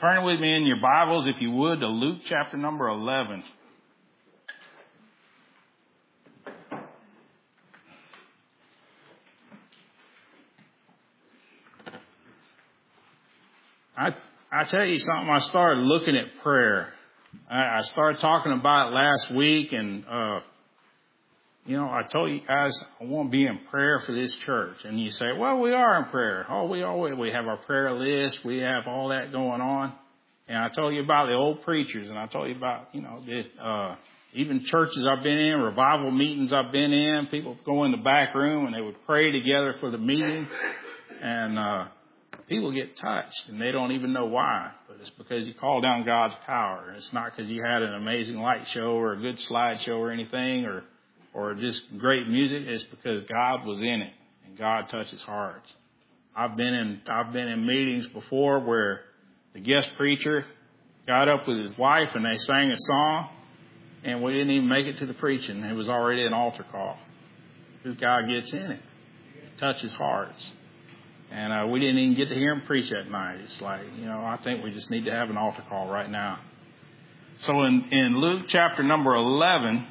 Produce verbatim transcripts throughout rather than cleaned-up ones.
Turn with me in your Bibles, if you would, to Luke chapter number eleven. I I tell you something, I started looking at prayer. I, I started talking about it last week, and, uh, you know, I told you guys I want to be in prayer for this church. And you say, well, we are in prayer. Oh, we always, we have our prayer list. We have all that going on. And I told you about the old preachers, and I told you about, you know, the, uh, even churches I've been in, revival meetings I've been in. People go in the back room and they would pray together for the meeting. And, uh, people get touched, and they don't even know why. But it's because you call down God's power. It's not because you had an amazing light show or a good slideshow or anything, or or just great music. It's because God was in it, and God touches hearts. I've been in I've been in meetings before where the guest preacher got up with his wife and they sang a song, and we didn't even make it to the preaching. It was already an altar call. Because God gets in it, touches hearts. And uh, we didn't even get to hear him preach that night. It's like, you know, I think we just need to have an altar call right now. So in, in Luke chapter number eleven,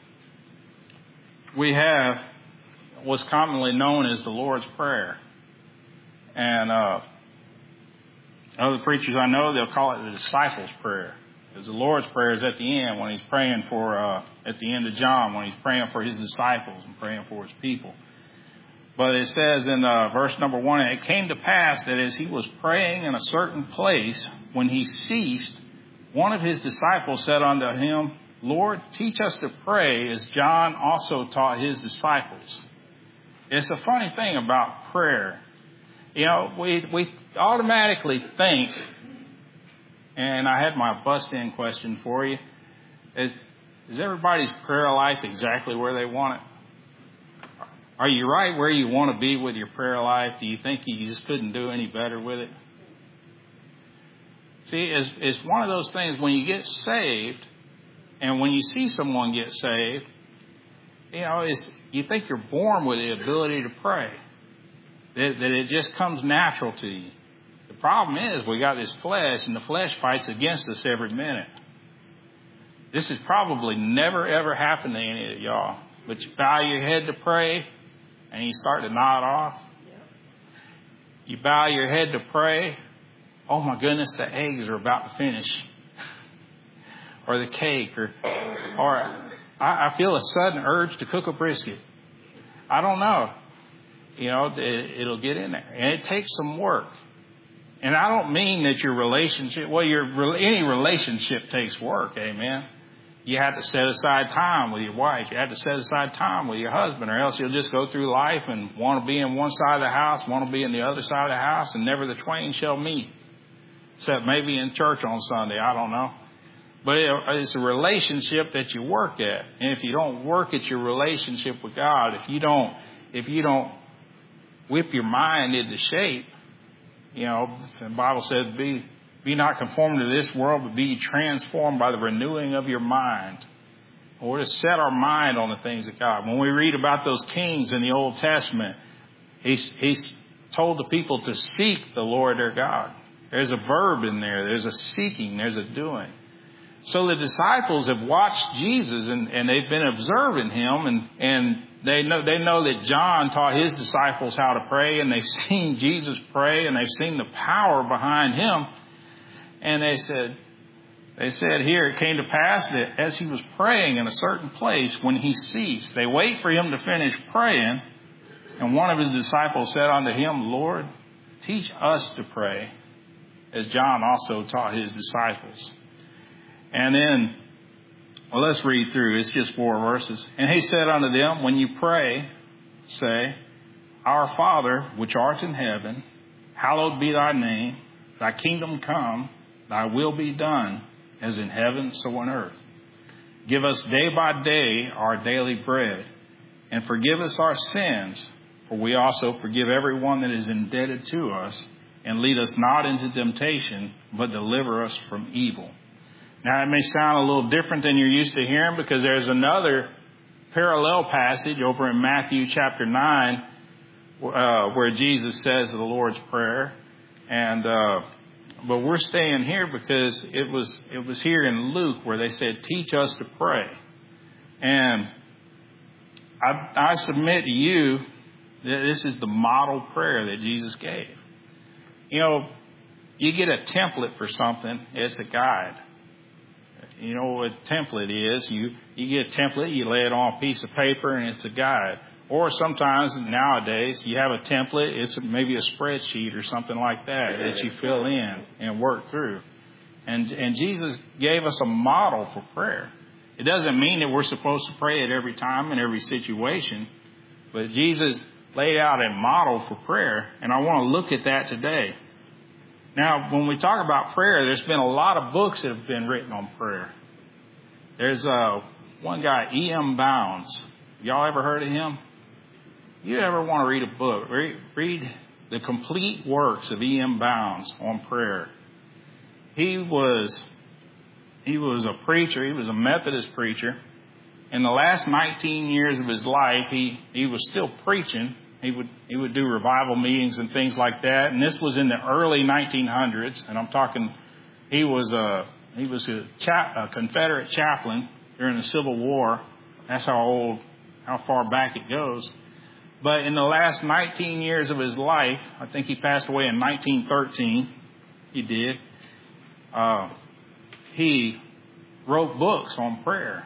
we have what's commonly known as the Lord's Prayer. And uh, other preachers I know, they'll call it the disciples' prayer. Because the Lord's Prayer is at the end when he's praying for, uh, at the end of John, when he's praying for his disciples and praying for his people. But it says in uh, verse number one, and it came to pass that as he was praying in a certain place, when he ceased, one of his disciples said unto him, Lord, teach us to pray as John also taught his disciples. It's a funny thing about prayer. You know, we we automatically think, and I had my bust-in question for you, is, is everybody's prayer life exactly where they want it? Are you right where you want to be with your prayer life? Do you think you just couldn't do any better with it? See, it's, it's one of those things when you get saved and when you see someone get saved, you know, it's, you think you're born with the ability to pray, that, that it just comes natural to you. The problem is we got this flesh, and the flesh fights against us every minute. This has probably never, ever happened to any of y'all, but you bow your head to pray, and you start to nod off. You bow your head to pray. Oh my goodness, the eggs are about to finish. Or the cake. Or or I, I feel a sudden urge to cook a brisket. I don't know. You know, it, it'll get in there. And it takes some work. And I don't mean that your relationship, well, your any relationship takes work, amen. You have to set aside time with your wife. You have to set aside time with your husband, or else you'll just go through life and want to be in one side of the house, want to be in the other side of the house, and never the twain shall meet. Except maybe in church on Sunday. I don't know. But it, it's a relationship that you work at. And if you don't work at your relationship with God, if you don't, if you don't whip your mind into shape, you know, the Bible says be Be not conformed to this world, but be transformed by the renewing of your mind. We're to set our mind on the things of God. When we read about those kings in the Old Testament, he's, he's told the people to seek the Lord their God. There's a verb in there. There's a seeking. There's a doing. So the disciples have watched Jesus, and, and they've been observing him, and, and they know they know that John taught his disciples how to pray, and they've seen Jesus pray, and they've seen the power behind him. And they said, they said here, it came to pass that as he was praying in a certain place, when he ceased, they wait for him to finish praying. And one of his disciples said unto him, Lord, teach us to pray, as John also taught his disciples. And then, well, let's read through. It's just four verses. And he said unto them, when you pray, say, Our Father, which art in heaven, hallowed be thy name. Thy kingdom come, thy will be done, as in heaven, so on earth. Give us day by day our daily bread, and forgive us our sins, for we also forgive everyone that is indebted to us, and lead us not into temptation, but deliver us from evil. Now, it may sound a little different than you're used to hearing, because there's another parallel passage over in Matthew chapter nine, uh, where Jesus says the Lord's Prayer. And uh, but we're staying here because it was it was here in Luke where they said, teach us to pray. And I, I submit to you that this is the model prayer that Jesus gave. You know, you get a template for something, it's a guide. You know what a template is. You, you get a template, you lay it on a piece of paper, and it's a guide. Or sometimes nowadays you have a template, it's maybe a spreadsheet or something like that that you fill in and work through. And, and Jesus gave us a model for prayer. It doesn't mean that we're supposed to pray at every time in every situation, but Jesus laid out a model for prayer, and I want to look at that today. Now, when we talk about prayer, there's been a lot of books that have been written on prayer. There's uh, one guy, E M Bounds. Y'all ever heard of him? You ever want to read a book, read, read the complete works of E M Bounds on prayer. He was, he was a preacher. He was a Methodist preacher. In the last nineteen years of his life, he, he was still preaching. He would he would do revival meetings and things like that. And this was in the early nineteen hundreds. And I'm talking, he was a he was a, cha- a Confederate chaplain during the Civil War. That's how old, how far back it goes. But in the last nineteen years of his life, I think he passed away in nineteen thirteen. He did. Uh, he wrote books on prayer.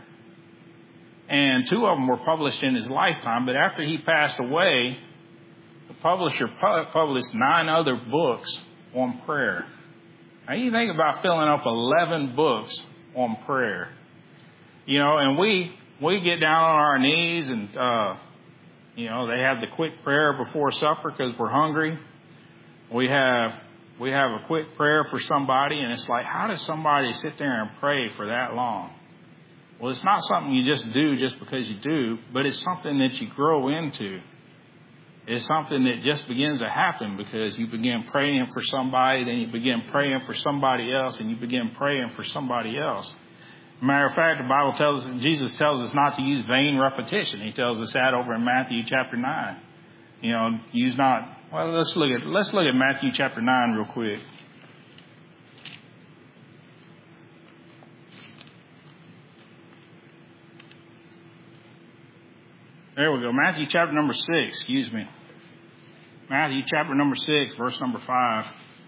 And two of them were published in his lifetime. But after he passed away, the publisher pu- published nine other books on prayer. Now you think about filling up eleven books on prayer. You know, and we we get down on our knees and, uh, you know, they have the quick prayer before supper because we're hungry. We have we have a quick prayer for somebody, and it's like, how does somebody sit there and pray for that long? Well, it's not something you just do just because you do, but it's something that you grow into. It's something that just begins to happen because you begin praying for somebody, then you begin praying for somebody else, and you begin praying for somebody else. Matter of fact, the Bible tells us, Jesus tells us not to use vain repetition. He tells us that over in Matthew chapter nine. You know, use not. Well, let's look at let's look at Matthew chapter nine real quick. There we go. Matthew chapter number six, excuse me. Matthew chapter number six, verse number five.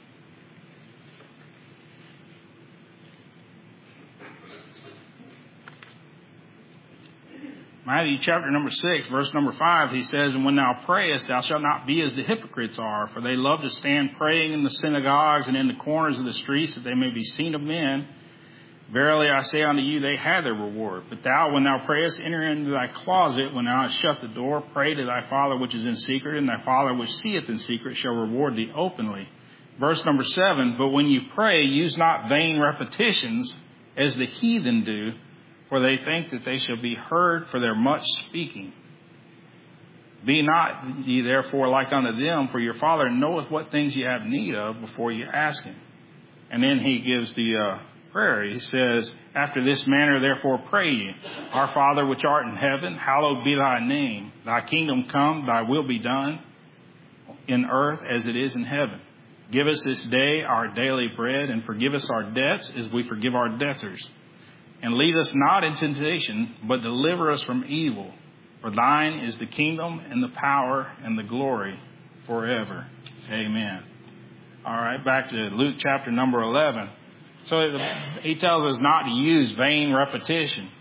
Matthew chapter number six, verse number five, he says, and when thou prayest, thou shalt not be as the hypocrites are, for they love to stand praying in the synagogues and in the corners of the streets, that they may be seen of men. Verily I say unto you, they have their reward. But thou, when thou prayest, enter into thy closet. When thou hast shut the door, pray to thy Father which is in secret, and thy Father which seeth in secret shall reward thee openly. Verse number seven, but when you pray, use not vain repetitions, as the heathen do, for they think that they shall be heard for their much speaking. Be not ye therefore like unto them, for your Father knoweth what things ye have need of before you ask him. And then he gives the uh, prayer. He says, after this manner therefore pray ye, our Father which art in heaven, hallowed be thy name. Thy kingdom come, thy will be done in earth as it is in heaven. Give us this day our daily bread, and forgive us our debts as we forgive our debtors. And lead us not into temptation, but deliver us from evil. For thine is the kingdom and the power and the glory forever. Amen. All right, back to Luke chapter number eleven. So he tells us not to use vain repetition.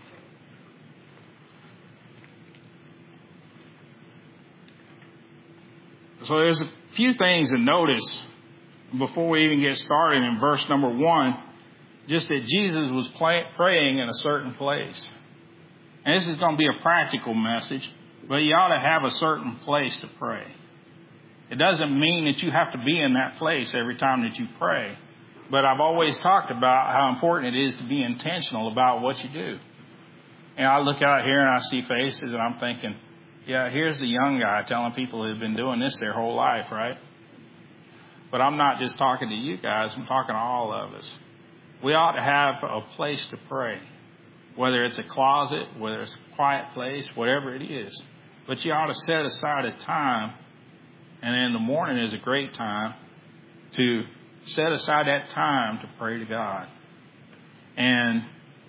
So there's a few things to notice before we even get started in verse number one. Just that Jesus was play, praying in a certain place. And this is going to be a practical message, but you ought to have a certain place to pray. It doesn't mean that you have to be in that place every time that you pray. But I've always talked about how important it is to be intentional about what you do. And I look out here and I see faces and I'm thinking, yeah, here's the young guy telling people who've been doing this their whole life, right? But I'm not just talking to you guys, I'm talking to all of us. We ought to have a place to pray, whether it's a closet, whether it's a quiet place, whatever it is. But you ought to set aside a time, and in the morning is a great time to set aside that time to pray to God. And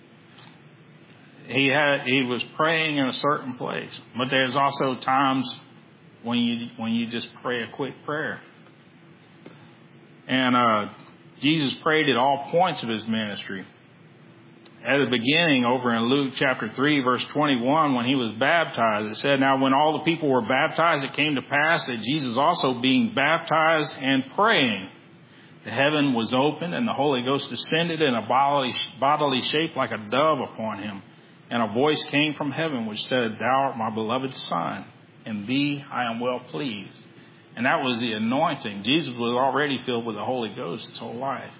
he had he was praying in a certain place. But there's also times when you when you just pray a quick prayer. And uh, Jesus prayed at all points of his ministry. At the beginning, over in Luke chapter three, verse twenty-one, when he was baptized, it said, "Now when all the people were baptized, it came to pass that Jesus also being baptized and praying, the heaven was opened, and the Holy Ghost descended in a bodily, bodily shape like a dove upon him. And a voice came from heaven which said, 'Thou art my beloved Son, in thee I am well pleased.'" And that was the anointing. Jesus was already filled with the Holy Ghost his whole life.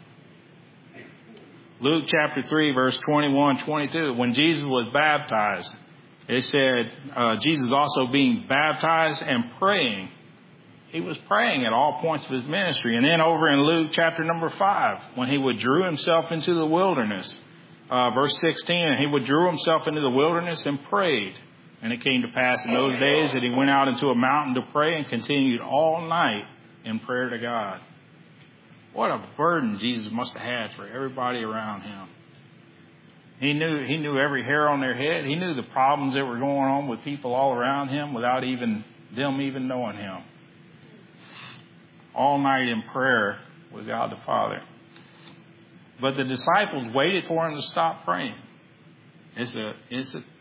Luke chapter three, verse twenty-one, twenty-two, when Jesus was baptized, it said, uh, Jesus also being baptized and praying. He was praying at all points of his ministry. And then over in Luke chapter number five, when he withdrew himself into the wilderness, uh, verse sixteen, he withdrew himself into the wilderness and prayed. And it came to pass in those days that he went out into a mountain to pray and continued all night in prayer to God. What a burden Jesus must have had for everybody around him. He knew he knew every hair on their head. He knew the problems that were going on with people all around him without even them even knowing him. All night in prayer with God the Father. But the disciples waited for him to stop praying. It's a, it's a,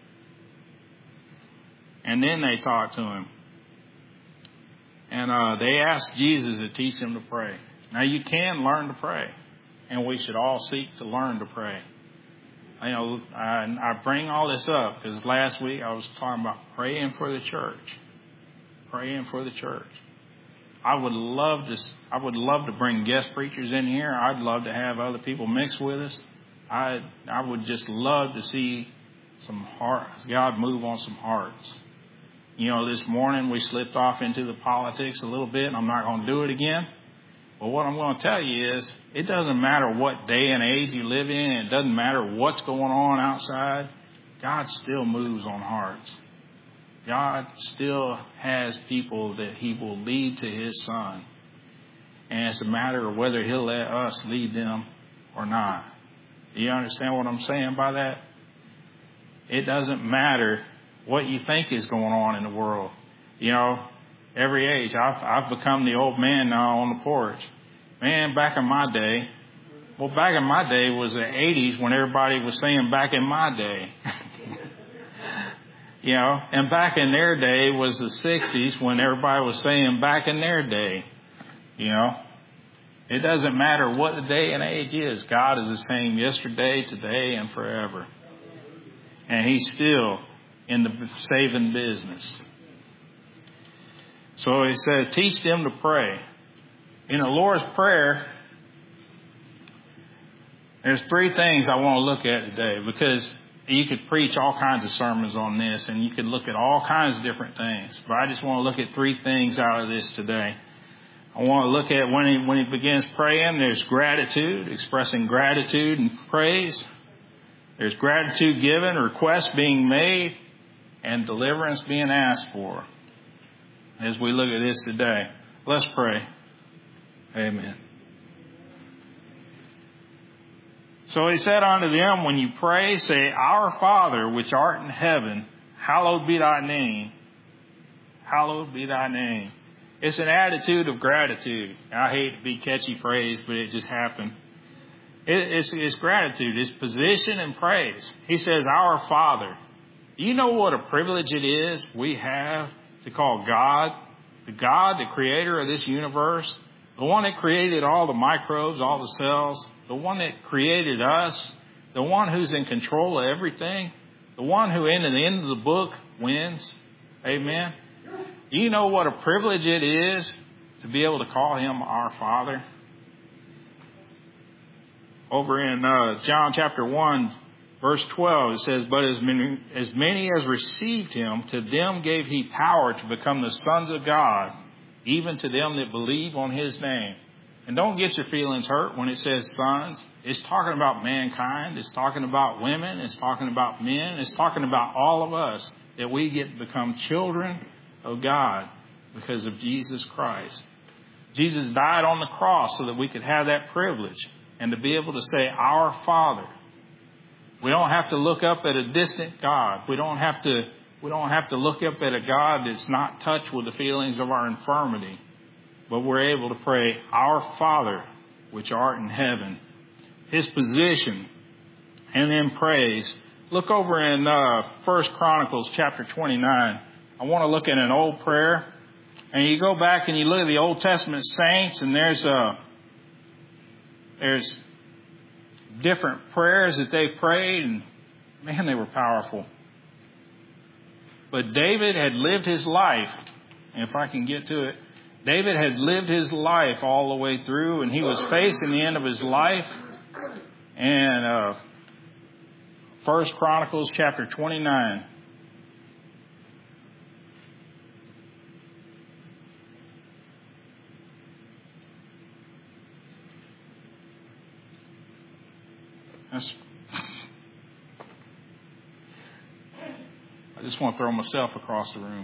and then they talked to him. And uh, they asked Jesus to teach them to pray. Now, you can learn to pray, and we should all seek to learn to pray. You know, I, I bring all this up because last week I was talking about praying for the church. Praying for the church. I would love to. I would love to bring guest preachers in here. I'd love to have other people mix with us. I I would just love to see some hearts. God move on some hearts. You know, this morning we slipped off into the politics a little bit, and I'm not going to do it again. But what I'm going to tell you is, it doesn't matter what day and age you live in. It doesn't matter what's going on outside. God still moves on hearts. God still has people that he will lead to his Son. And it's a matter of whether he'll let us lead them or not. Do you understand what I'm saying by that? It doesn't matter what you think is going on in the world. You know, every age. I've, I've become the old man now on the porch. Man, back in my day, well, back in my day was the eighties when everybody was saying back in my day. You know, and back in their day was the sixties when everybody was saying back in their day. You know, it doesn't matter what the day and age is. God is the same yesterday, today, and forever. And he's still in the saving business. So he said, teach them to pray. In the Lord's Prayer, there's three things I want to look at today, because you could preach all kinds of sermons on this and you could look at all kinds of different things. But I just want to look at three things out of this today. I want to look at when he, when he begins praying, there's gratitude, expressing gratitude and praise. There's gratitude given, requests being made, and deliverance being asked for. As we look at this today, let's pray. Amen. So he said unto them, when you pray, say, Our Father, which art in heaven, hallowed be thy name. Hallowed be thy name. It's an attitude of gratitude. I hate to be catchy phrase, but it just happened. It, it's, it's gratitude. It's position and praise. He says, Our Father. Do you know what a privilege it is we have to call God, the God, the creator of this universe, the one that created all the microbes, all the cells, the one that created us, the one who's in control of everything, the one who in the end of the book wins. Amen. Do you know what a privilege it is to be able to call him our Father? Over in uh, John chapter one, verse twelve, it says, But as many, as many as received him, to them gave he power to become the sons of God, even to them that believe on his name. And don't get your feelings hurt when it says sons. It's talking about mankind. It's talking about women. It's talking about men. It's talking about all of us, that we get to become children of God because of Jesus Christ. Jesus died on the cross so that we could have that privilege and to be able to say, our Father. We don't have to look up at a distant God. We don't have to, we don't have to look up at a God that's not touched with the feelings of our infirmity. But we're able to pray, our Father, which art in heaven. His position, and then praise. Look over in uh, First Chronicles chapter twenty-nine. I want to look at an old prayer. And you go back and you look at the Old Testament saints, and there's uh, there's different prayers that they prayed, and man, they were powerful. But David had lived his life, and if I can get to it, David had lived his life all the way through, and he was facing the end of his life. And uh, First Chronicles chapter twenty-nine. That's, I just want to throw myself across the room.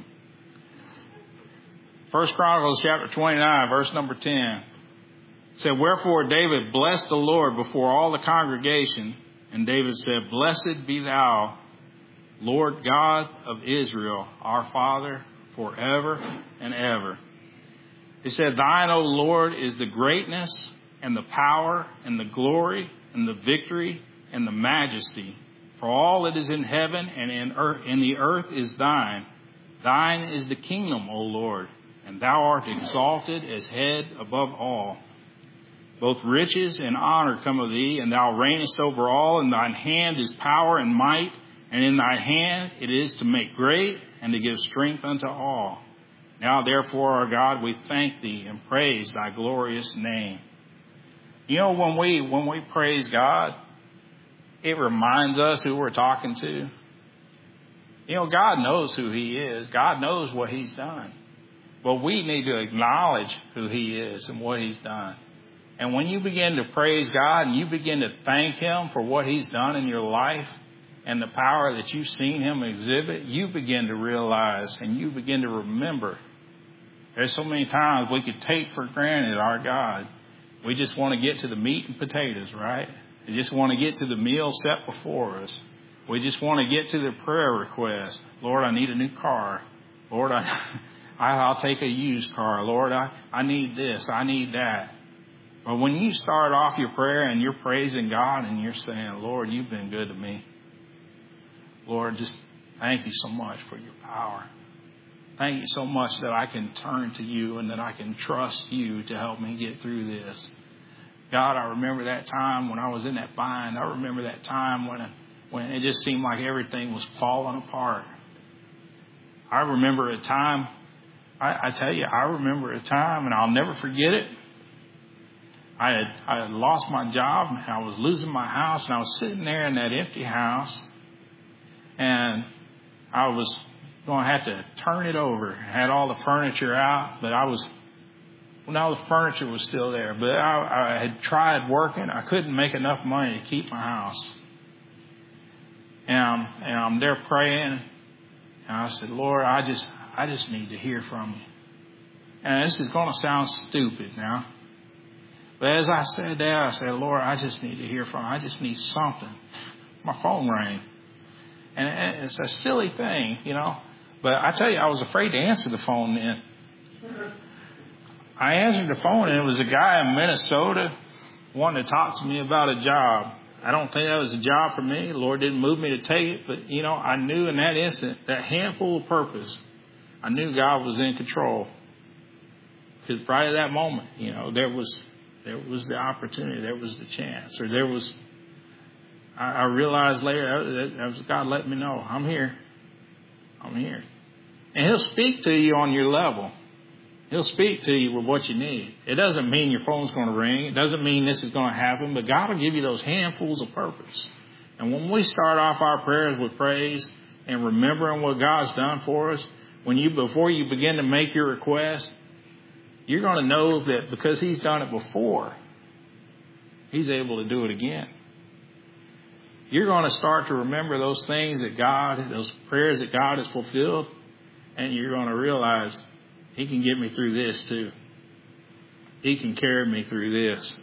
First Chronicles chapter twenty-nine, verse number ten. It said, wherefore David blessed the Lord before all the congregation. And David said, blessed be thou, Lord God of Israel, our Father, forever and ever. He said, thine, O Lord, is the greatness and the power and the glory and the victory and the majesty. For all that is in heaven and in earth, in the earth is thine. Thine is the kingdom, O Lord, and thou art exalted as head above all. Both riches and honor come of thee, and thou reignest over all. In thine hand is power and might, and in thy hand it is to make great and to give strength unto all. Now therefore, our God, we thank thee and praise thy glorious name. You know, when we when we praise God, it reminds us who we're talking to. You know, God knows who he is. God knows what he's done. But we need to acknowledge who he is and what he's done. And when you begin to praise God and you begin to thank him for what he's done in your life and the power that you've seen him exhibit, you begin to realize and you begin to remember. There's so many times we could take for granted our God. We just want to get to the meat and potatoes, right? We just want to get to the meal set before us. We just want to get to the prayer request. Lord, I need a new car. Lord, I, I'll take a used car. Lord, I, I need this. I need that. But when you start off your prayer and you're praising God and you're saying, Lord, you've been good to me. Lord, just thank you so much for your power. Thank you so much that I can turn to you and that I can trust you to help me get through this. God, I remember that time when I was in that bind. I remember that time when, when it just seemed like everything was falling apart. I remember a time, I, I tell you, I remember a time, and I'll never forget it. I had, I had lost my job, and I was losing my house, and I was sitting there in that empty house, and I was going to have to turn it over. I had all the furniture out, but I was, well, now the furniture was still there, but I, I had tried working. I couldn't make enough money to keep my house. And I'm, and I'm there praying, and I said, Lord, I just, I just need to hear from you. And this is going to sound stupid now. But as I said that, I said, Lord, I just need to hear from you. I just need something. My phone rang. And it's a silly thing, you know. But I tell you, I was afraid to answer the phone then. I answered the phone, and it was a guy in Minnesota wanting to talk to me about a job. I don't think that was a job for me. The Lord didn't move me to take it. But, you know, I knew in that instant, that handful of purpose, I knew God was in control. Because right at that moment, you know, there was... There was the opportunity. There was the chance. Or there was, I, I realized later, that was God letting me know, I'm here. I'm here. And he'll speak to you on your level. He'll speak to you with what you need. It doesn't mean your phone's going to ring. It doesn't mean this is going to happen. But God will give you those handfuls of purpose. And when we start off our prayers with praise and remembering what God's done for us, when you before you begin to make your request, you're going to know that because he's done it before, he's able to do it again. You're going to start to remember those things that God, those prayers that God has fulfilled, and you're going to realize he can get me through this too. He can carry me through this.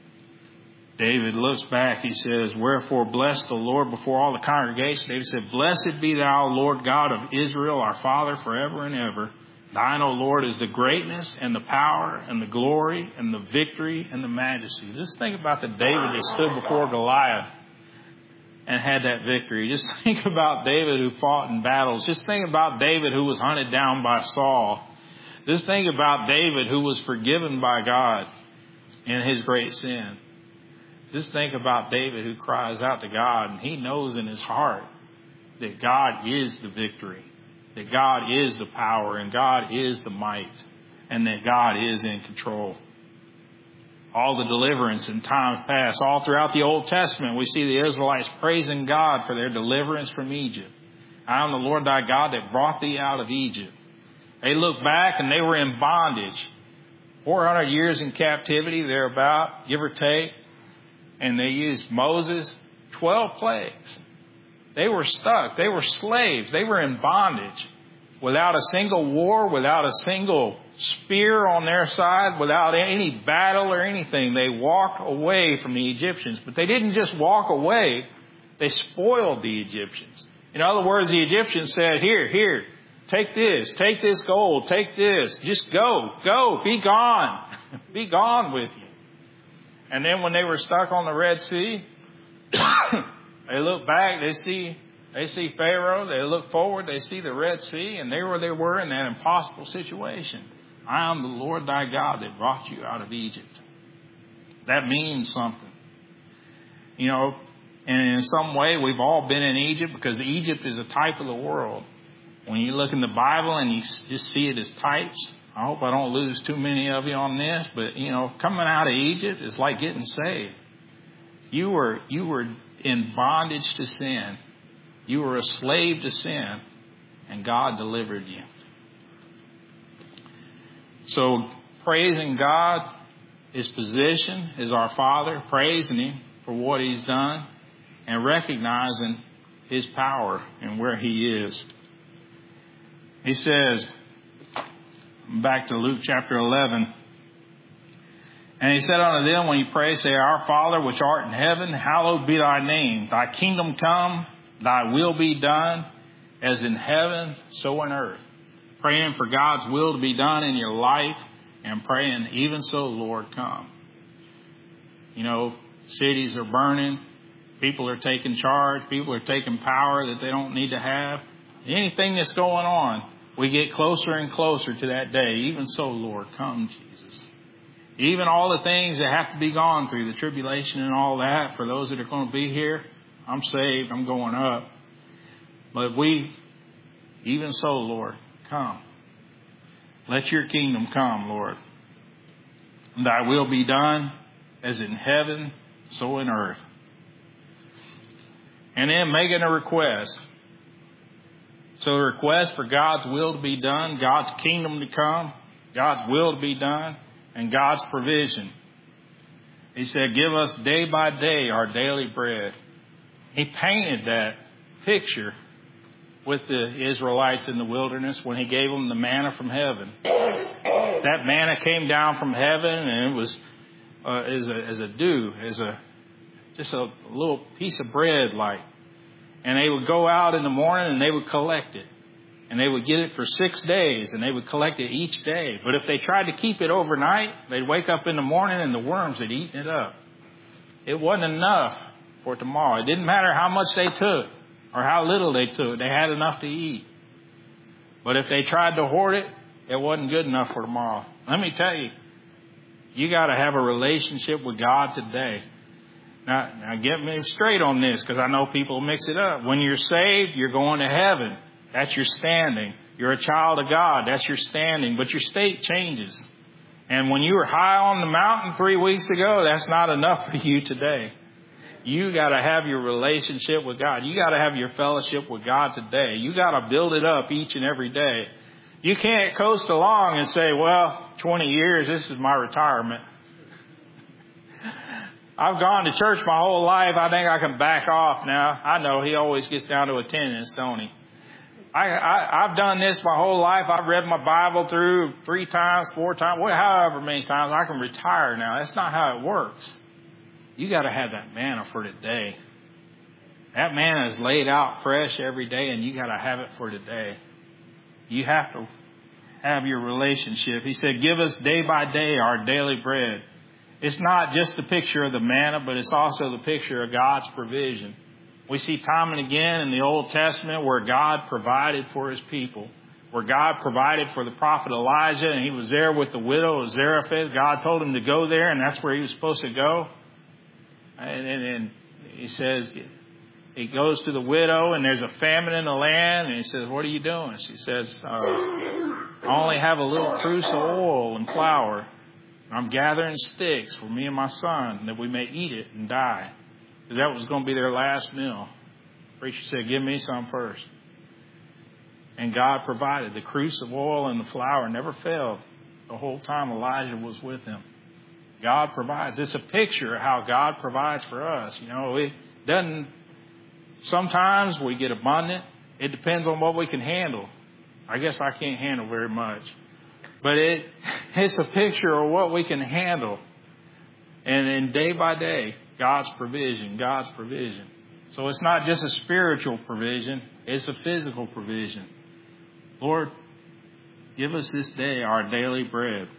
David looks back. He says, wherefore bless the Lord before all the congregation. David said, blessed be thou, Lord God of Israel, our Father, forever and ever. Thine, O Lord, is the greatness and the power and the glory and the victory and the majesty. Just think about the David that stood before Goliath and had that victory. Just think about David who fought in battles. Just think about David who was hunted down by Saul. Just think about David who was forgiven by God in his great sin. Just think about David who cries out to God, and he knows in his heart that God is the victory, that God is the power, and God is the might, and that God is in control. All the deliverance in times past, all throughout the Old Testament, we see the Israelites praising God for their deliverance from Egypt. I am the Lord thy God that brought thee out of Egypt. They look back and they were in bondage. four hundred years in captivity, thereabout, give or take. And they used Moses, twelve plagues. They were stuck. They were slaves. They were in bondage. Without a single war, without a single spear on their side, without any battle or anything, they walked away from the Egyptians. But they didn't just walk away. They spoiled the Egyptians. In other words, the Egyptians said, here, here, take this, take this gold, take this. Just go, go, be gone. Be gone with you. And then when they were stuck on the Red Sea, they look back, they see they see Pharaoh, they look forward, they see the Red Sea, and there where they were in that impossible situation. I am the Lord thy God that brought you out of Egypt. That means something. You know, and in some way we've all been in Egypt because Egypt is a type of the world. When you look in the Bible and you just see it as types, I hope I don't lose too many of you on this, but, you know, coming out of Egypt is like getting saved. You were, you were in bondage to sin. You were a slave to sin, and God delivered you. So praising God, His position as our Father, praising Him for what He's done, and recognizing His power and where He is. He says, back to Luke chapter eleven. And he said unto them, when you pray, say, Our Father which art in heaven, hallowed be thy name. Thy kingdom come, thy will be done, as in heaven, so on earth. Praying for God's will to be done in your life, and praying, even so, Lord, come. You know, cities are burning. People are taking charge. People are taking power that they don't need to have. Anything that's going on, we get closer and closer to that day. Even so, Lord, come, Jesus. Even all the things that have to be gone through, the tribulation and all that, for those that are going to be here, I'm saved, I'm going up. But we, even so, Lord, come. Let your kingdom come, Lord. Thy will be done as in heaven, so in earth. And then making a request. So the request for God's will to be done, God's kingdom to come, God's will to be done, and God's provision. He said, give us day by day our daily bread. He painted that picture with the Israelites in the wilderness when He gave them the manna from heaven. That manna came down from heaven, and it was uh, as, a, as a dew, as a just a little piece of bread like. And they would go out in the morning and they would collect it. And they would get it for six days and they would collect it each day. But if they tried to keep it overnight, they'd wake up in the morning and the worms had eaten it up. It wasn't enough for tomorrow. It didn't matter how much they took or how little they took. They had enough to eat. But if they tried to hoard it, it wasn't good enough for tomorrow. Let me tell you, you got to have a relationship with God today. Now, now get me straight on this, because I know people mix it up. When you're saved, you're going to heaven. That's your standing. You're a child of God. That's your standing. But your state changes. And when you were high on the mountain three weeks ago, that's not enough for you today. You got to have your relationship with God. You got to have your fellowship with God today. You got to build it up each and every day. You can't coast along and say, well, twenty years, this is my retirement. I've gone to church my whole life. I think I can back off now. I know he always gets down to attendance, don't he? I, I, I've done this my whole life. I've read my Bible through three times, four times, however many times. I can retire now. That's not how it works. You got to have that manna for today. That manna is laid out fresh every day, and you got to have it for today. You have to have your relationship. He said, give us day by day our daily bread. It's not just the picture of the manna, but it's also the picture of God's provision. We see time and again in the Old Testament where God provided for his people, where God provided for the prophet Elijah, and he was there with the widow of Zarephath. God told him to go there, and that's where he was supposed to go. And, and, and he says, he goes to the widow, and there's a famine in the land, and he says, what are you doing? She says, uh, I only have a little cruse of oil and flour. I'm gathering sticks for me and my son that we may eat it and die. Because that was going to be their last meal. The preacher said, give me some first. And God provided. The cruse of oil and the flour never failed the whole time Elijah was with him. God provides. It's a picture of how God provides for us. You know, it doesn't, sometimes we get abundant. It depends on what we can handle. I guess I can't handle very much. But it it's a picture of what we can handle. And then day by day, God's provision, God's provision. So it's not just a spiritual provision, it's a physical provision. Lord, give us this day our daily bread.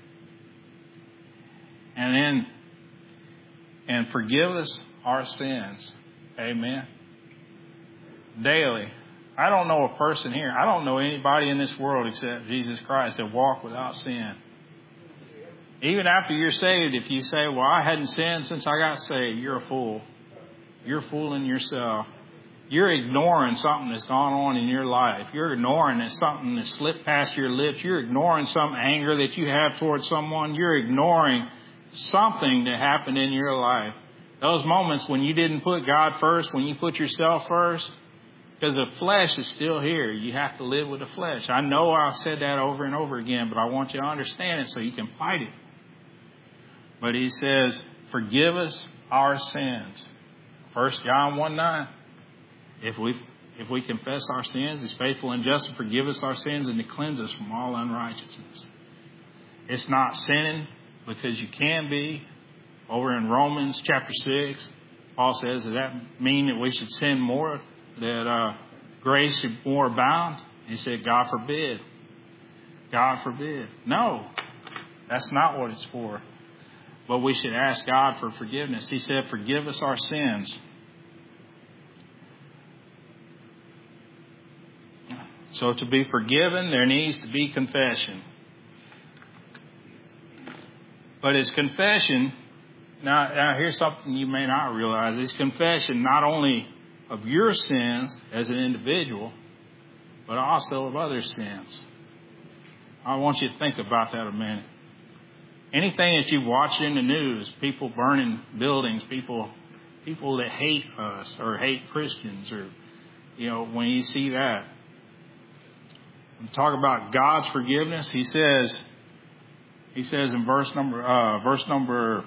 And then, and forgive us our sins. Amen. Daily. I don't know a person here. I don't know anybody in this world except Jesus Christ that walk without sin. Even after you're saved, if you say, well, I hadn't sinned since I got saved, you're a fool. You're fooling yourself. You're ignoring something that's gone on in your life. You're ignoring that something that slipped past your lips. You're ignoring some anger that you have towards someone. You're ignoring something that happened in your life. Those moments when you didn't put God first, when you put yourself first, because the flesh is still here. You have to live with the flesh. I know I've said that over and over again, but I want you to understand it so you can fight it. But he says, forgive us our sins. First John one nine. If we if we confess our sins, he's faithful and just to forgive us our sins and to cleanse us from all unrighteousness. It's not sinning because you can be. Over in Romans chapter six, Paul says, does that mean that we should sin more? That uh, grace should more abound? He said, God forbid. God forbid. No, that's not what it's for. But we should ask God for forgiveness. He said, forgive us our sins. So to be forgiven, there needs to be confession. But it's confession. Now, now here's something you may not realize. It's confession not only of your sins as an individual, but also of other sins. I want you to think about that a minute. Anything that you watch in the news, people burning buildings, people people that hate us or hate Christians, or, you know, when you see that. Talk about God's forgiveness. He says, he says in verse number, uh, verse number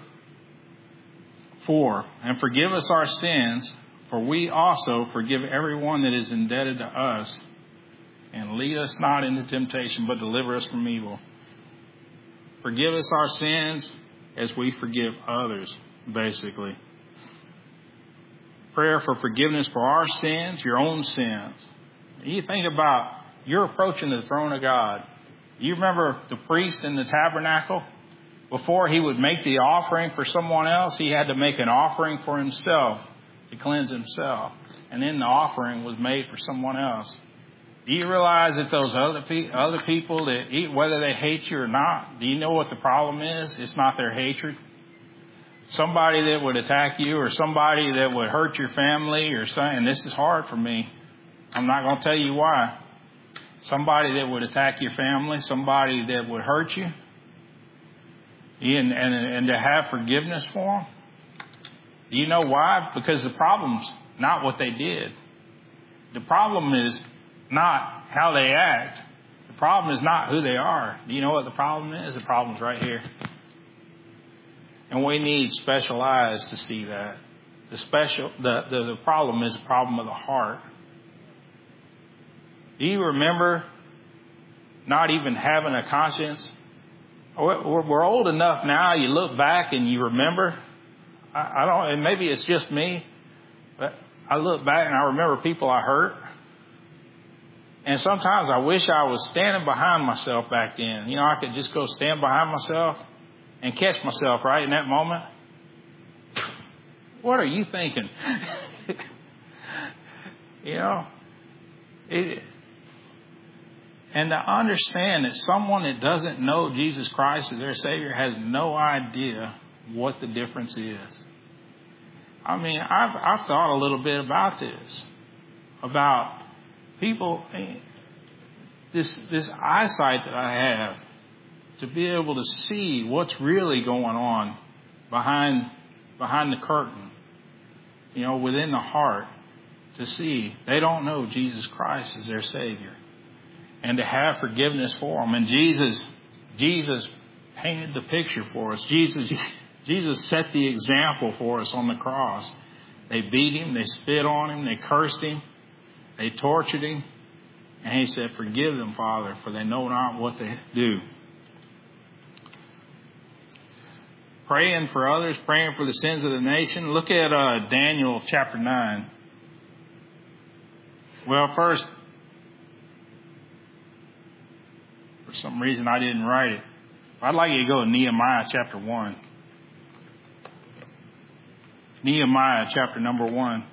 four, and forgive us our sins, for we also forgive everyone that is indebted to us, and lead us not into temptation, but deliver us from evil. Forgive us our sins as we forgive others, basically. Prayer for forgiveness for our sins, your own sins. You think about, you're approaching the throne of God. You remember the priest in the tabernacle? Before he would make the offering for someone else, he had to make an offering for himself to cleanse himself. And then the offering was made for someone else. Do you realize that those other pe- other people, that eat, whether they hate you or not, do you know what the problem is? It's not their hatred. Somebody that would attack you, or somebody that would hurt your family, or something, and this is hard for me. I'm not going to tell you why. Somebody that would attack your family, somebody that would hurt you, and, and, and to have forgiveness for them. Do you know why? Because the problem's not what they did. The problem is not how they act. The problem is not who they are. Do you know what the problem is? The problem's right here. And we need special eyes to see that. The special, the, the, the problem is a problem of the heart. Do you remember not even having a conscience? We're old enough now, you look back and you remember. I don't, and maybe it's just me, but I look back and I remember people I hurt. And sometimes I wish I was standing behind myself back then. You know, I could just go stand behind myself and catch myself right in that moment. What are you thinking? You know, it, and to understand that someone that doesn't know Jesus Christ as their Savior has no idea what the difference is. I mean, I've, I've thought a little bit about this, about people, this, this eyesight that I have to be able to see what's really going on behind, behind the curtain, you know, within the heart, to see they don't know Jesus Christ as their Savior, and to have forgiveness for them. And Jesus, Jesus painted the picture for us. Jesus, Jesus set the example for us on the cross. They beat him, they spit on him, they cursed him, they tortured him. And he said, forgive them, Father, for they know not what they do. Praying for others, praying for the sins of the nation. Look at uh, Daniel chapter nine. Well, first, for some reason I didn't write it. I'd like you to go to Nehemiah chapter one. Nehemiah chapter number one.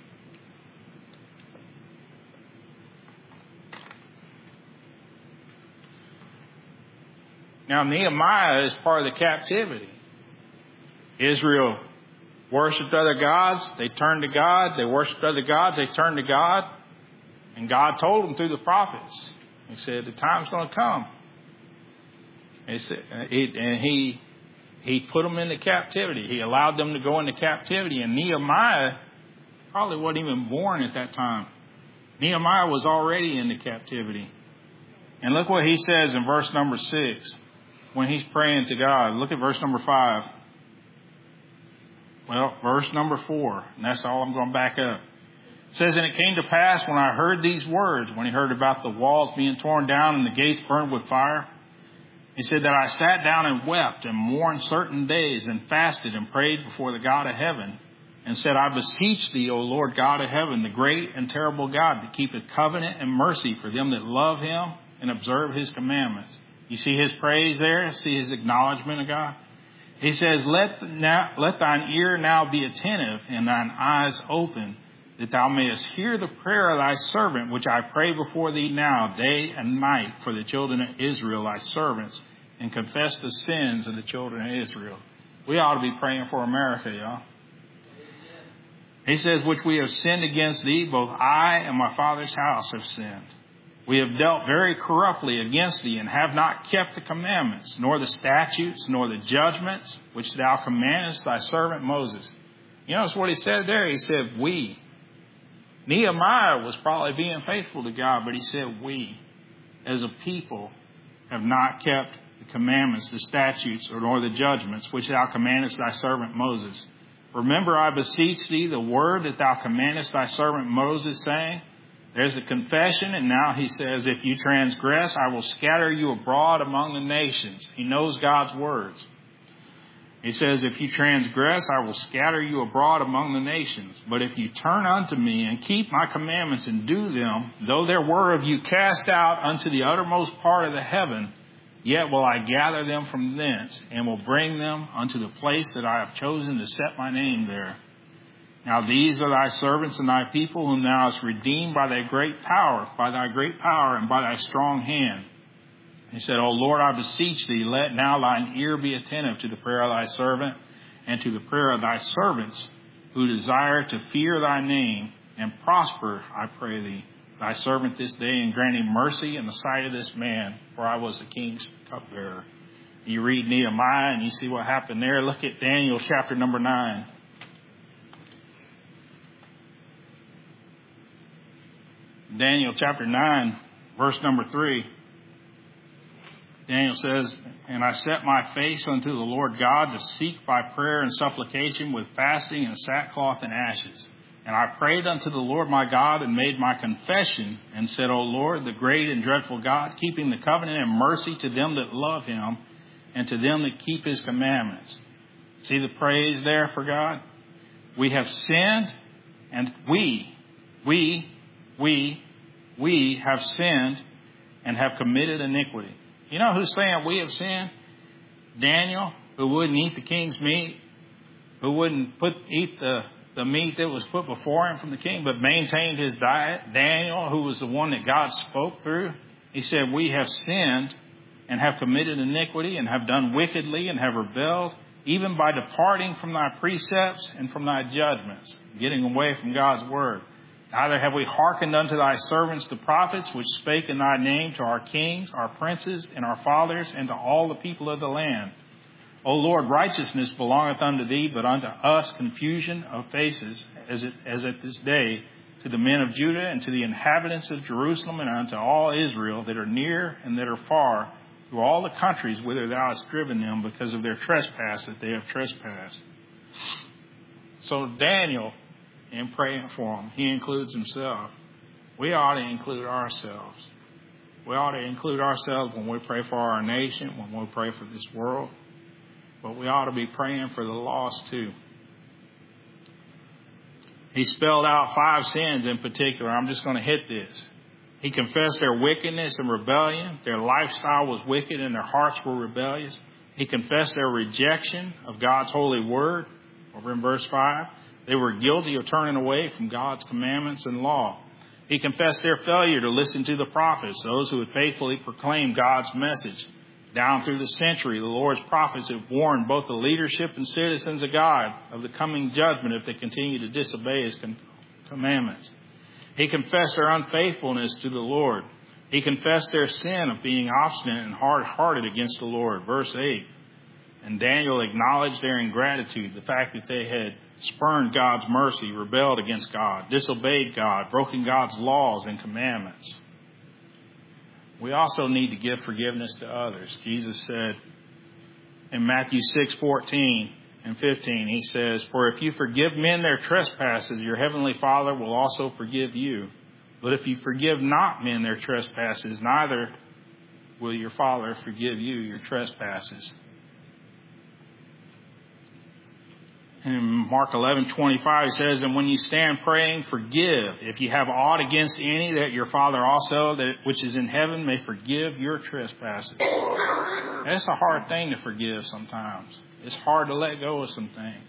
Now, Nehemiah is part of the captivity. Israel worshipped other gods. They turned to God. They worshipped other gods. They turned to God. And God told them through the prophets. He said, the time's going to come. He said, and he, he put them into captivity. He allowed them to go into captivity. And Nehemiah probably wasn't even born at that time. Nehemiah was already into captivity. And look what he says in verse number six when he's praying to God. Look at verse number five. Well, verse number four. And that's all I'm going to back up. It says, and it came to pass when I heard these words, when he heard about the walls being torn down and the gates burned with fire, he said that I sat down and wept and mourned certain days and fasted and prayed before the God of heaven and said, I beseech thee, O Lord God of heaven, the great and terrible God, to keep his covenant and mercy for them that love him and observe his commandments. You see his praise there? See his acknowledgement of God? He says, let, now, let thine ear now be attentive and thine eyes open, that thou mayest hear the prayer of thy servant, which I pray before thee now, day and night, for the children of Israel, thy servants, and confess the sins of the children of Israel. We ought to be praying for America, y'all. He says, which we have sinned against thee, both I and my father's house have sinned. We have dealt very corruptly against thee, and have not kept the commandments, nor the statutes, nor the judgments, which thou commandest thy servant Moses. You notice what he said there? He said, we. Nehemiah was probably being faithful to God, but he said, we, as a people, have not kept the commandments, the statutes, or nor the judgments, which thou commandest thy servant Moses. Remember, I beseech thee, the word that thou commandest thy servant Moses, saying, there's the confession, and now he says, if you transgress, I will scatter you abroad among the nations. He knows God's words. He says, if you transgress, I will scatter you abroad among the nations. But if you turn unto me and keep my commandments and do them, though there were of you cast out unto the uttermost part of the heaven, yet will I gather them from thence, and will bring them unto the place that I have chosen to set my name there. Now these are thy servants and thy people, whom thou hast redeemed by thy great power, by thy great power and by thy strong hand. He said, O Lord, I beseech thee, let now thine ear be attentive to the prayer of thy servant, and to the prayer of thy servants, who desire to fear thy name, and prosper, I pray thee, thy servant this day, and grant him mercy in the sight of this man, for I was the king's cupbearer. You read Nehemiah and you see what happened there. Look at Daniel chapter number nine. Daniel chapter nine, verse number three. Daniel says, and I set my face unto the Lord God to seek by prayer and supplication with fasting and sackcloth and ashes. And I prayed unto the Lord my God and made my confession and said, O Lord, the great and dreadful God, keeping the covenant and mercy to them that love him and to them that keep his commandments. See the praise there for God? We have sinned and we, we, we, we have sinned and have committed iniquity. You know who's saying we have sinned? Daniel, who wouldn't eat the king's meat, who wouldn't put eat the, the meat that was put before him from the king, but maintained his diet. Daniel, who was the one that God spoke through, he said, we have sinned and have committed iniquity and have done wickedly and have rebelled, even by departing from thy precepts and from thy judgments, getting away from God's word. Neither have we hearkened unto thy servants the prophets, which spake in thy name to our kings, our princes, and our fathers, and to all the people of the land. O Lord, righteousness belongeth unto thee, but unto us confusion of faces, as, it, as at this day, to the men of Judah and to the inhabitants of Jerusalem, and unto all Israel that are near and that are far, through all the countries whither thou hast driven them, because of their trespass that they have trespassed. So Daniel, in praying for him, he includes himself. We ought to include ourselves. We ought to include ourselves when we pray for our nation, when we pray for this world. But we ought to be praying for the lost too. He spelled out five sins in particular. I'm just going to hit this. He confessed their wickedness and rebellion. Their lifestyle was wicked and their hearts were rebellious. He confessed their rejection of God's holy word. Over in verse five, they were guilty of turning away from God's commandments and law. He confessed their failure to listen to the prophets, those who had faithfully proclaimed God's message. Down through the century, the Lord's prophets have warned both the leadership and citizens of God of the coming judgment if they continue to disobey his commandments. He confessed their unfaithfulness to the Lord. He confessed their sin of being obstinate and hard-hearted against the Lord. Verse eight. And Daniel acknowledged their ingratitude, the fact that they had spurned God's mercy, rebelled against God, disobeyed God, broken God's laws and commandments. We also need to give forgiveness to others. Jesus said in Matthew six fourteen and fifteen, he says, for if you forgive men their trespasses, your heavenly Father will also forgive you. But if you forgive not men their trespasses, neither will your Father forgive you your trespasses. In Mark eleven twenty-five, it says, and when you stand praying, forgive. If you have aught against any, that your Father also, that which is in heaven, may forgive your trespasses. That's a hard thing to forgive sometimes. It's hard to let go of some things.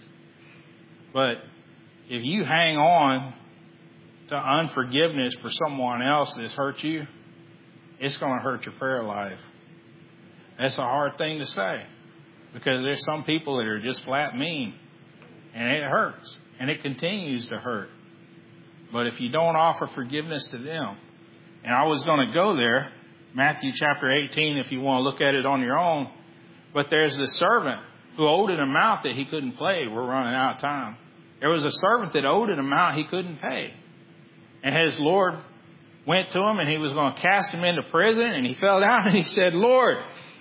But if you hang on to unforgiveness for someone else that's hurt you, it's going to hurt your prayer life. That's a hard thing to say, because there's some people that are just flat mean. And it hurts. And it continues to hurt. But if you don't offer forgiveness to them, and I was going to go there, Matthew chapter eighteen, if you want to look at it on your own. But there's the servant who owed an amount that he couldn't pay. We're running out of time. There was a servant that owed an amount he couldn't pay. And his Lord went to him and he was going to cast him into prison. And he fell down and he said, Lord,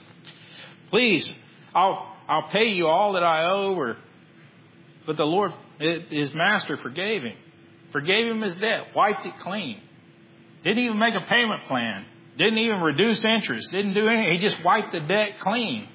please, I'll, I'll pay you all that I owe. Or But the Lord, his master, forgave him. Forgave him his debt. Wiped it clean. Didn't even make a payment plan. Didn't even reduce interest. Didn't do anything. He just wiped the debt clean.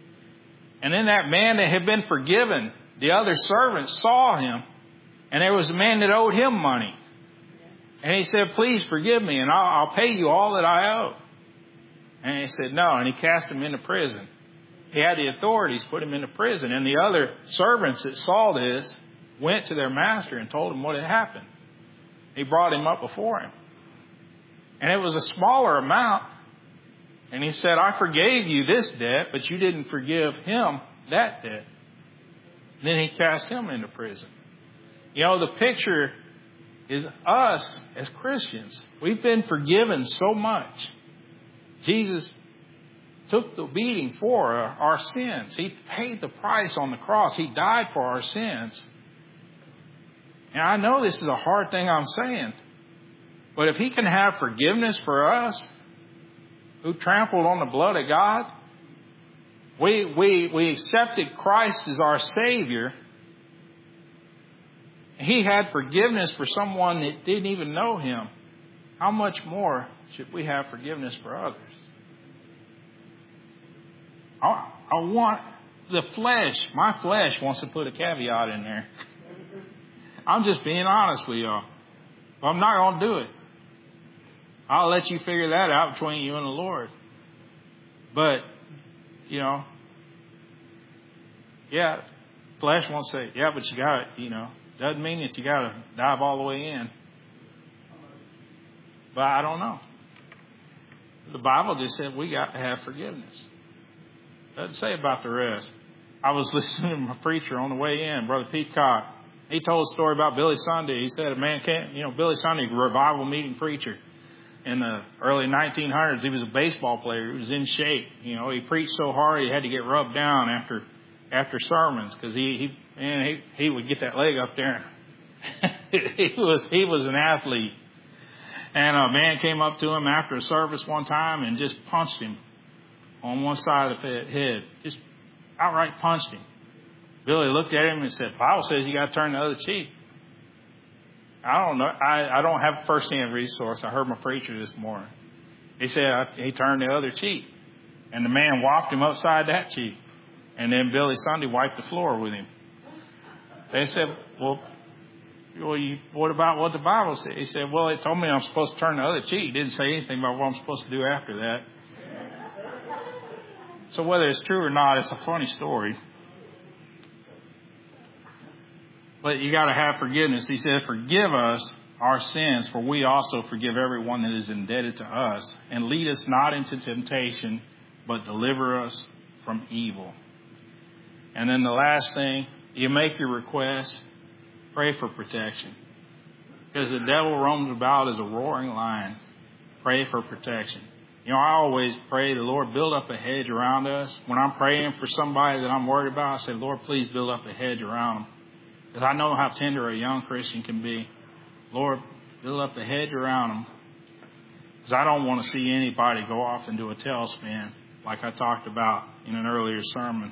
And then that man that had been forgiven, the other servants saw him. And there was a man that owed him money. And he said, please forgive me and I'll, I'll pay you all that I owe. And he said, no. And he cast him into prison. He had the authorities put him into prison. And the other servants that saw this went to their master and told him what had happened. He brought him up before him. And it was a smaller amount. And he said, I forgave you this debt, but you didn't forgive him that debt. And then he cast him into prison. You know, the picture is us as Christians. We've been forgiven so much. Jesus took the beating for our sins. He paid the price on the cross. He died for our sins. And I know this is a hard thing I'm saying. But if he can have forgiveness for us, who trampled on the blood of God, we, we, we accepted Christ as our Savior. He had forgiveness for someone that didn't even know him. How much more should we have forgiveness for others? I, I want the flesh. My flesh wants to put a caveat in there. I'm just being honest with y'all. I'm not going to do it. I'll let you figure that out between you and the Lord. But, you know, yeah, flesh wants to say, yeah, but you got to, you know, doesn't mean that you got to dive all the way in. But I don't know. The Bible just said we got to have forgiveness. Doesn't say about the rest. I was listening to my preacher on the way in, Brother Peacock. He told a story about Billy Sunday. He said a man can't, you know, Billy Sunday, revival meeting preacher. In the early nineteen hundreds, he was a baseball player. He was in shape. You know, he preached so hard he had to get rubbed down after after sermons because he he, man, he he would get that leg up there. he was he was an athlete. And a man came up to him after a service one time and just punched him on one side of the head. Just outright punched him. Billy looked at him and said, Bible says you got to turn the other cheek. I don't know. I, I don't have a first-hand resource. I heard my preacher this morning. He said he turned the other cheek. And the man whopped him upside that cheek. And then Billy Sunday wiped the floor with him. They said, well, well you, what about what the Bible said? He said, well, it told me I'm supposed to turn the other cheek. It didn't say anything about what I'm supposed to do after that. So whether it's true or not, it's a funny story. But you got to have forgiveness. He said, forgive us our sins, for we also forgive everyone that is indebted to us. And lead us not into temptation, but deliver us from evil. And then the last thing, you make your request, pray for protection. Because the devil roams about as a roaring lion. Pray for protection. You know, I always pray, the Lord, build up a hedge around us. When I'm praying for somebody that I'm worried about, I say, Lord, please build up a hedge around them. Because I know how tender a young Christian can be. Lord, build up the hedge around them. Because I don't want to see anybody go off and do a tailspin like I talked about in an earlier sermon.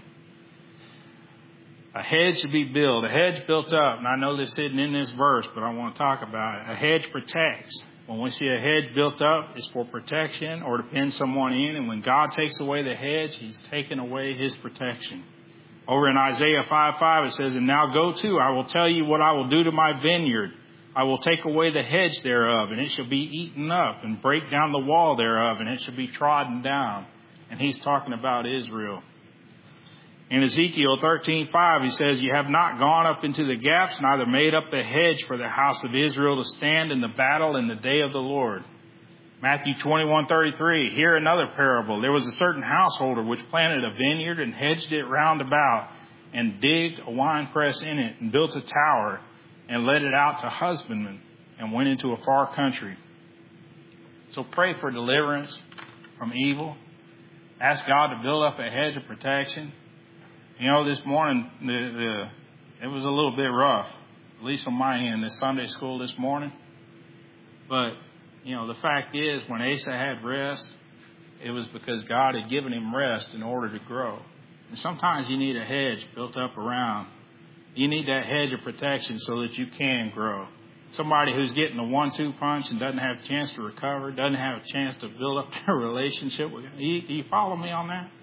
A hedge to be built, a hedge built up. And I know this isn't in this verse, but I want to talk about it. A hedge protects. When we see a hedge built up, it's for protection or to pin someone in. And when God takes away the hedge, he's taken away his protection. Over in Isaiah five five, it says, and now go to, I will tell you what I will do to my vineyard. I will take away the hedge thereof, and it shall be eaten up, and break down the wall thereof, and it shall be trodden down. And he's talking about Israel. In Ezekiel thirteen five, he says, you have not gone up into the gaps, neither made up the hedge for the house of Israel to stand in the battle in the day of the Lord. Matthew twenty-one thirty-three, here another parable. There was a certain householder which planted a vineyard and hedged it round about and digged a winepress in it and built a tower and let it out to husbandmen and went into a far country. So pray for deliverance from evil. Ask God to build up a hedge of protection. You know, this morning, the, the, it was a little bit rough, at least on my end, this Sunday school this morning. But you know, the fact is, when Asa had rest, it was because God had given him rest in order to grow. And sometimes you need a hedge built up around. You need that hedge of protection so that you can grow. Somebody who's getting a one two punch and doesn't have a chance to recover, doesn't have a chance to build up their relationship with God. Do you, do you follow me on that?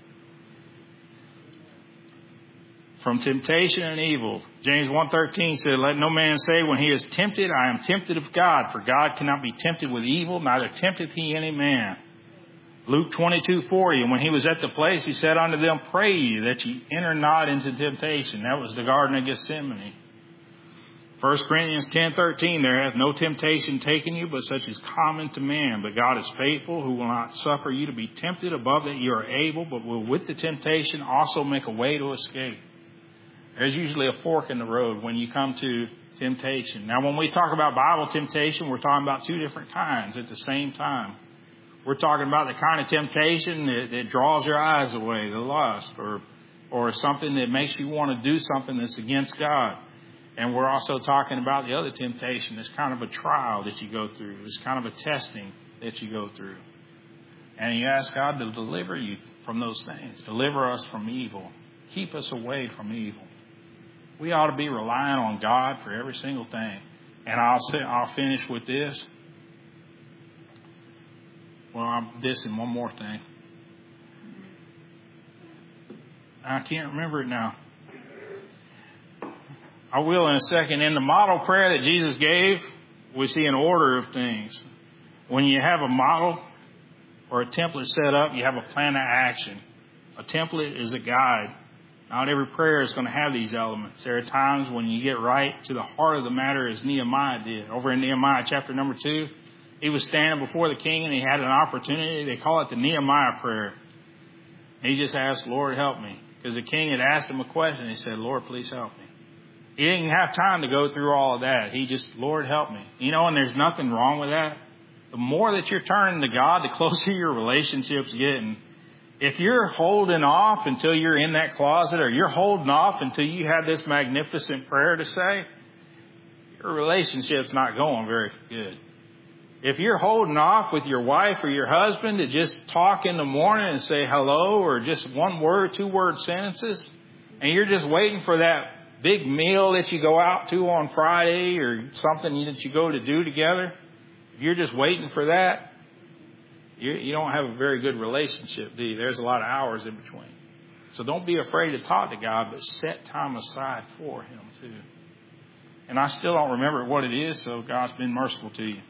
From temptation and evil. James one thirteen said, let no man say when he is tempted, I am tempted of God, for God cannot be tempted with evil, neither tempteth he any man. Luke twenty-two forty, and when he was at the place, he said unto them, pray ye that ye enter not into temptation. That was the Garden of Gethsemane. First Corinthians ten thirteen, there hath no temptation taken you, but such is common to man. But God is faithful, who will not suffer you to be tempted above that you are able, but will with the temptation also make a way to escape. There's usually a fork in the road when you come to temptation. Now, when we talk about Bible temptation, we're talking about two different kinds at the same time. We're talking about the kind of temptation that, that draws your eyes away, the lust, or or something that makes you want to do something that's against God. And we're also talking about the other temptation. It's kind of a trial that you go through. It's kind of a testing that you go through. And you ask God to deliver you from those things. Deliver us from evil. Keep us away from evil. We ought to be relying on God for every single thing. And I'll say, I'll finish with this. Well, I'm dissing one more thing. I can't remember it now. I will in a second. In the model prayer that Jesus gave, we see an order of things. When you have a model or a template set up, you have a plan of action. A template is a guide. Not every prayer is going to have these elements. There are times when you get right to the heart of the matter, as Nehemiah did. Over in Nehemiah chapter number two, he was standing before the king and he had an opportunity. They call it the Nehemiah prayer. He just asked, Lord, help me. Because the king had asked him a question. He said, Lord, please help me. He didn't have time to go through all of that. He just, Lord, help me. You know, and there's nothing wrong with that. The more that you're turning to God, the closer your relationship's getting. If you're holding off until you're in that closet, or you're holding off until you have this magnificent prayer to say, your relationship's not going very good. If you're holding off with your wife or your husband to just talk in the morning and say hello, or just one word, two word sentences, and you're just waiting for that big meal that you go out to on Friday or something that you go to do together, if you're just waiting for that, you, you don't have a very good relationship, do you? There's a lot of hours in between. So don't be afraid to talk to God, but set time aside for Him too. And I still don't remember what it is, so God's been merciful to you.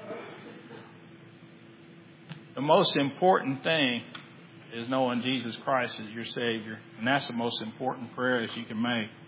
The most important thing is knowing Jesus Christ as your Savior. And that's the most important prayer that you can make.